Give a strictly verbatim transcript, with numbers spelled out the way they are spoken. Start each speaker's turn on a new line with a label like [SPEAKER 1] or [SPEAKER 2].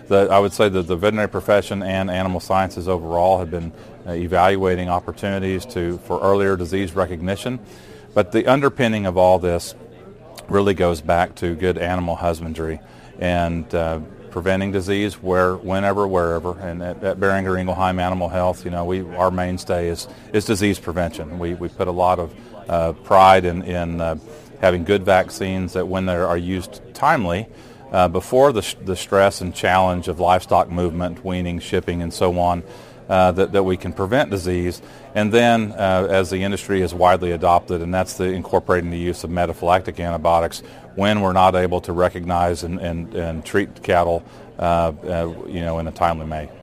[SPEAKER 1] the, I would say that the veterinary profession and animal sciences overall have been uh, evaluating opportunities to for earlier disease recognition. But the underpinning of all this really goes back to good animal husbandry and uh, preventing disease where, whenever, wherever. And at, at Boehringer Ingelheim Animal Health, you know, we our mainstay is is disease prevention. We we put a lot of uh, pride in in uh, having good vaccines that, when they are used timely, uh, before the the stress and challenge of livestock movement, weaning, shipping, and so on, uh, that that we can prevent disease. And then, uh, as the industry is widely adopted, and that's the incorporating the use of metaphylactic antibiotics when we're not able to recognize and, and, and treat cattle, uh, uh, you know, in a timely way.